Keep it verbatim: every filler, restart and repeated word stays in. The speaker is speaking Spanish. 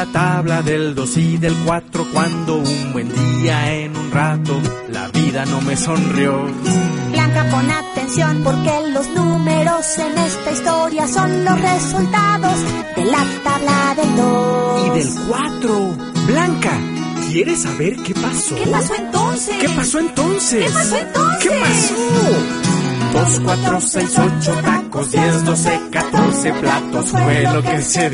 la tabla del dos y del cuatro, cuando un buen día en un rato la vida no me sonrió. Blanca, pon atención, porque los números en esta historia son los resultados de la tabla del dos y del cuatro. Blanca, ¿quieres saber qué pasó? ¿Qué pasó entonces? ¿Qué pasó entonces? ¿Qué pasó entonces? ¿Qué pasó? Dos, cuatro, seis, ocho tacos, diez, doce, catorce platos fue lo que se